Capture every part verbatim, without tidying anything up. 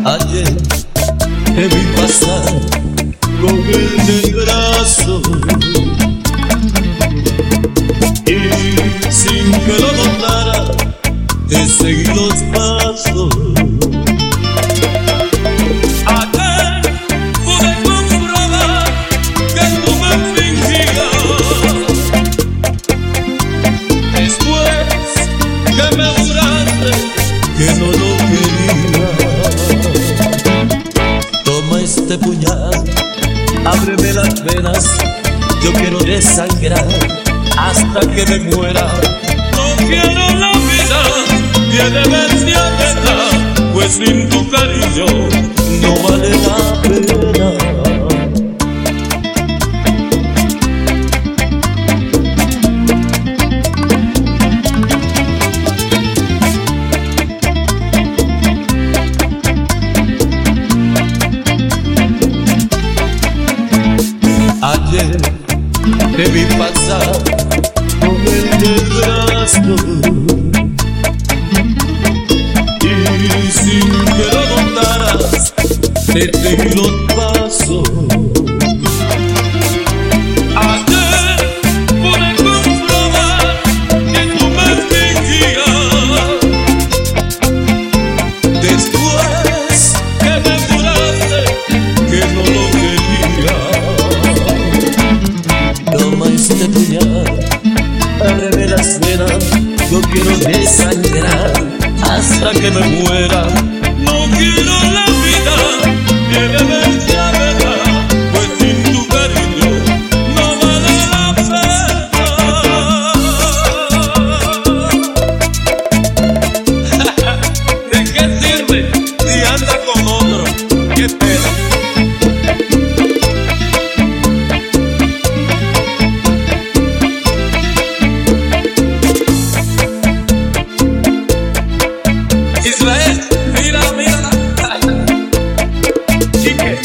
Ayer te vi pasar con él del brazo y sin que lo notara te seguí los pasos. Ayer pude comprobar que tú me fingías, después que me juraste que no lo querías. Toma este puñal, ábreme las venas, yo quiero desangrar hasta que me muera. No quiero la vida, tiene bestialidad, pues sin tu cariño no vale la pena. Ayer te vi pasar con el del brazo y sin que lo notaras te seguí los pasos. Ayer pude comprobar que tú me fingías, después que me juraste que no lo querías. Toma este puñal, ábreme las venas, yo quiero desangrar hasta que me muera. No quiero la vida, tiene bestialidad, pues sin tu cariño no vale la pena. ¿De qué sirve si anda con otro? ¡Qué pena! Israel, mira, mira, chique.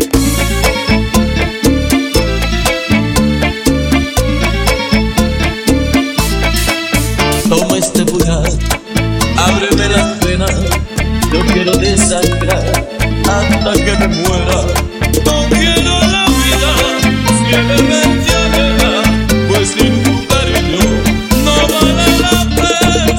Toma este puñal, ábreme las venas, yo quiero desangrar hasta que me muera. No quiero la vida, tiene bestialidad, pues sin tu cariño no vale la pena.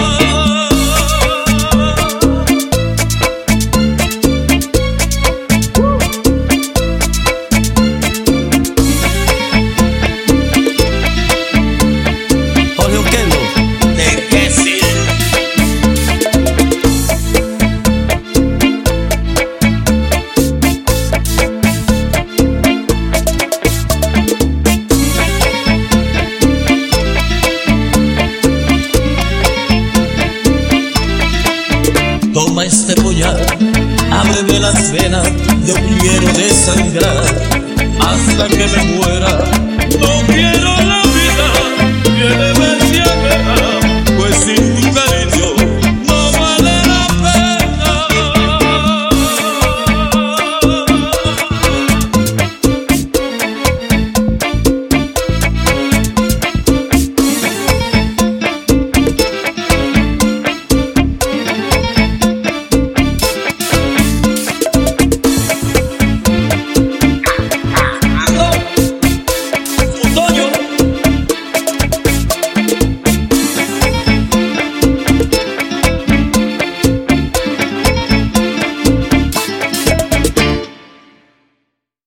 Toma este puñal, ábreme las venas, yo quiero desangrar hasta que me muera. No quiero la vida, tiene bestialidad.